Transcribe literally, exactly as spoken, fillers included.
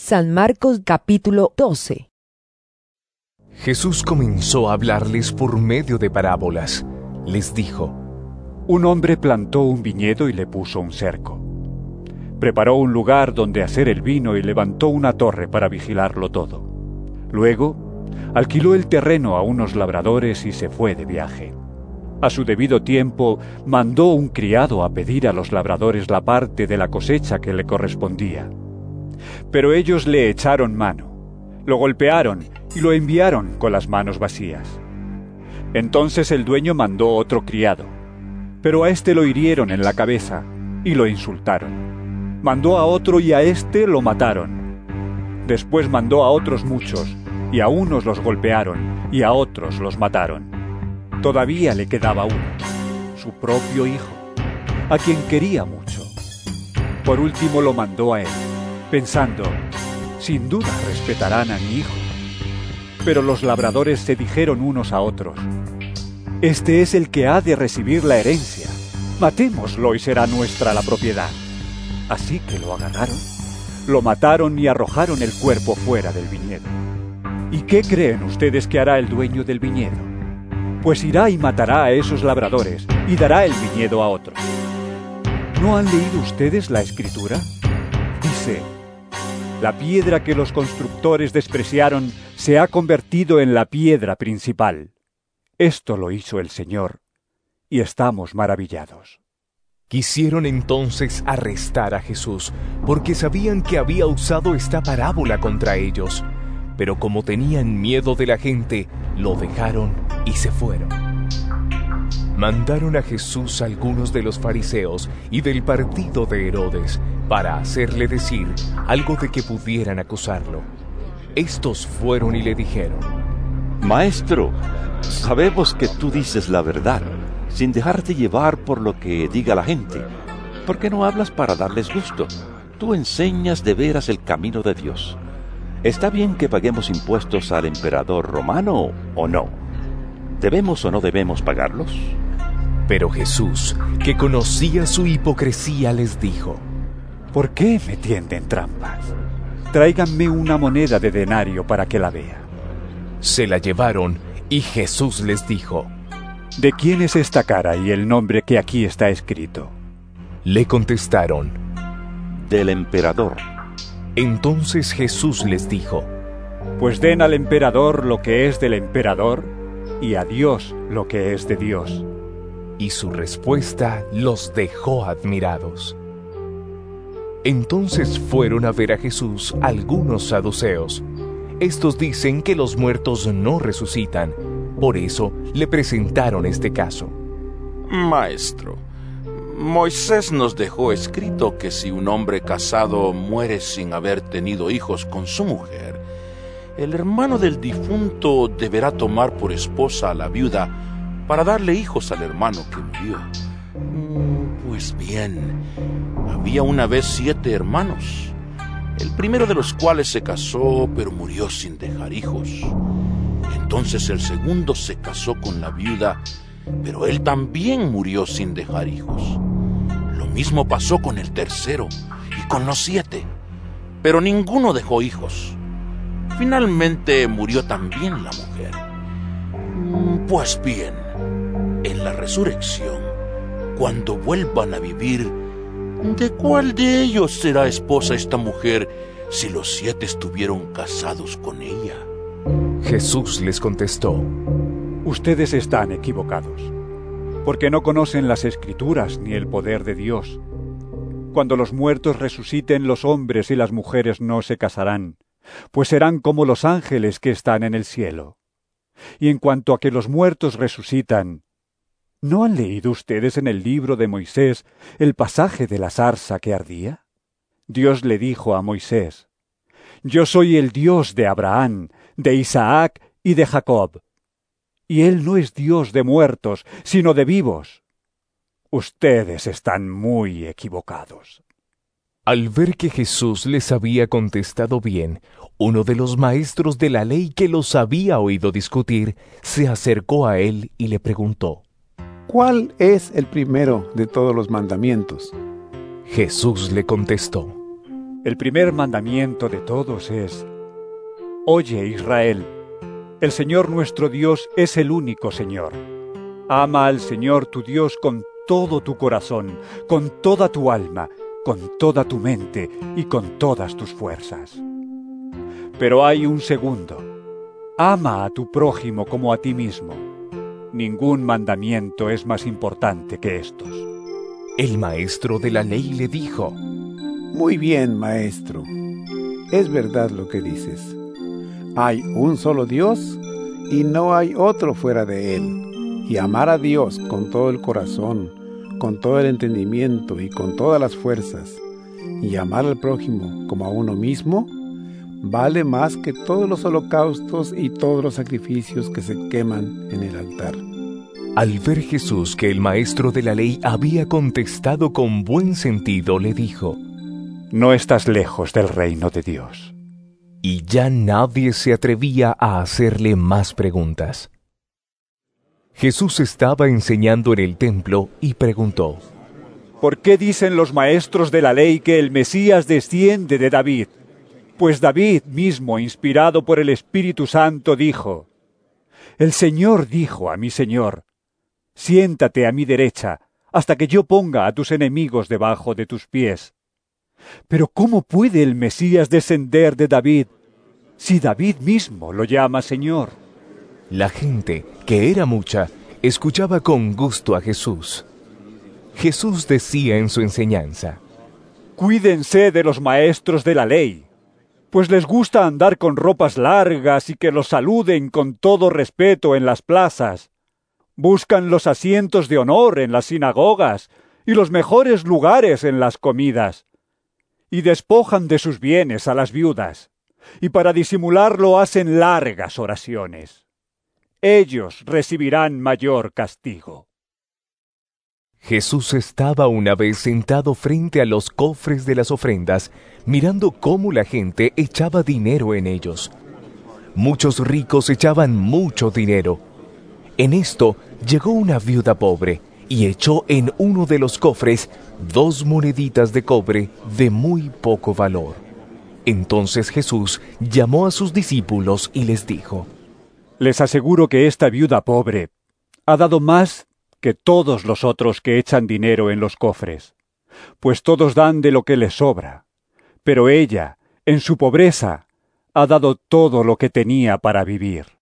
San Marcos capítulo doce. Jesús comenzó a hablarles por medio de parábolas. Les dijo: Un hombre plantó un viñedo y le puso un cerco. Preparó un lugar donde hacer el vino y levantó una torre para vigilarlo todo. Luego, alquiló el terreno a unos labradores y se fue de viaje. A su debido tiempo, mandó un criado a pedir a los labradores la parte de la cosecha que le correspondía. Pero ellos le echaron mano, lo golpearon y lo enviaron con las manos vacías. Entonces el dueño mandó otro criado, pero a éste lo hirieron en la cabeza y lo insultaron. Mandó a otro y a éste lo mataron. Después mandó a otros muchos, y a unos los golpearon y a otros los mataron. Todavía le quedaba uno, su propio hijo, a quien quería mucho. Por último lo mandó a él, pensando: sin duda respetarán a mi hijo. Pero los labradores se dijeron unos a otros: este es el que ha de recibir la herencia. Matémoslo y será nuestra la propiedad. Así que lo agarraron, lo mataron y arrojaron el cuerpo fuera del viñedo. ¿Y qué creen ustedes que hará el dueño del viñedo? Pues irá y matará a esos labradores y dará el viñedo a otros. ¿No han leído ustedes la Escritura? Dice: la piedra que los constructores despreciaron se ha convertido en la piedra principal. Esto lo hizo el Señor, y estamos maravillados. Quisieron entonces arrestar a Jesús, porque sabían que había usado esta parábola contra ellos. Pero como tenían miedo de la gente, lo dejaron y se fueron. Mandaron a Jesús a algunos de los fariseos y del partido de Herodes para hacerle decir algo de que pudieran acusarlo. Estos fueron y le dijeron: Maestro, sabemos que tú dices la verdad, sin dejarte llevar por lo que diga la gente. ¿Por qué no hablas para darles gusto? Tú enseñas de veras el camino de Dios. ¿Está bien que paguemos impuestos al emperador romano o no? ¿Debemos o no debemos pagarlos? Pero Jesús, que conocía su hipocresía, les dijo: ¿por qué me tienden trampas? Tráiganme una moneda de denario para que la vea. Se la llevaron y Jesús les dijo: ¿de quién es esta cara y el nombre que aquí está escrito? Le contestaron: del emperador. Entonces Jesús les dijo: pues den al emperador lo que es del emperador y a Dios lo que es de Dios. Y su respuesta los dejó admirados. Entonces fueron a ver a Jesús algunos saduceos. Estos dicen que los muertos no resucitan. Por eso le presentaron este caso. Maestro, Moisés nos dejó escrito que si un hombre casado muere sin haber tenido hijos con su mujer, el hermano del difunto deberá tomar por esposa a la viuda para darle hijos al hermano que murió. Pues bien, había una vez siete hermanos, el primero de los cuales se casó, pero murió sin dejar hijos. Entonces el segundo se casó con la viuda, pero él también murió sin dejar hijos. Lo mismo pasó con el tercero y con los siete, pero ninguno dejó hijos. Finalmente murió también la mujer. Pues bien, en la resurrección, cuando vuelvan a vivir, ¿de cuál de ellos será esposa esta mujer si los siete estuvieron casados con ella? Jesús les contestó: ustedes están equivocados, porque no conocen las Escrituras ni el poder de Dios. Cuando los muertos resuciten, los hombres y las mujeres no se casarán, pues serán como los ángeles que están en el cielo. Y en cuanto a que los muertos resucitan, ¿no han leído ustedes en el libro de Moisés el pasaje de la zarza que ardía? Dios le dijo a Moisés: yo soy el Dios de Abraham, de Isaac y de Jacob. Y él no es Dios de muertos, sino de vivos. Ustedes están muy equivocados. Al ver que Jesús les había contestado bien, uno de los maestros de la ley que los había oído discutir, se acercó a él y le preguntó: ¿cuál es el primero de todos los mandamientos? Jesús le contestó: El primer mandamiento de todos es: Oye, Israel, el Señor nuestro Dios es el único Señor. Ama al Señor tu Dios con todo tu corazón, con toda tu alma, con toda tu mente y con todas tus fuerzas. Pero hay un segundo: ama a tu prójimo como a ti mismo. Ningún mandamiento es más importante que estos. El maestro de la ley le dijo: Muy bien, maestro. Es verdad lo que dices. Hay un solo Dios y no hay otro fuera de él. Y amar a Dios con todo el corazón, con todo el entendimiento y con todas las fuerzas, y amar al prójimo como a uno mismo, vale más que todos los holocaustos y todos los sacrificios que se queman en el altar. Al ver Jesús que el maestro de la ley había contestado con buen sentido, le dijo: No estás lejos del reino de Dios. Y ya nadie se atrevía a hacerle más preguntas. Jesús estaba enseñando en el templo y preguntó: ¿Por qué dicen los maestros de la ley que el Mesías desciende de David? Pues David mismo, inspirado por el Espíritu Santo, dijo: El Señor dijo a mi Señor: Siéntate a mi derecha, hasta que yo ponga a tus enemigos debajo de tus pies. Pero ¿cómo puede el Mesías descender de David, si David mismo lo llama Señor? La gente, que era mucha, escuchaba con gusto a Jesús. Jesús decía en su enseñanza: Cuídense de los maestros de la ley, pues les gusta andar con ropas largas y que los saluden con todo respeto en las plazas. Buscan los asientos de honor en las sinagogas y los mejores lugares en las comidas, y despojan de sus bienes a las viudas, y para disimularlo hacen largas oraciones. Ellos recibirán mayor castigo. Jesús estaba una vez sentado frente a los cofres de las ofrendas, mirando cómo la gente echaba dinero en ellos. Muchos ricos echaban mucho dinero. En esto llegó una viuda pobre y echó en uno de los cofres dos moneditas de cobre de muy poco valor. Entonces Jesús llamó a sus discípulos y les dijo: Les aseguro que esta viuda pobre ha dado más que todos los otros que echan dinero en los cofres, pues todos dan de lo que les sobra, pero ella, en su pobreza, ha dado todo lo que tenía para vivir.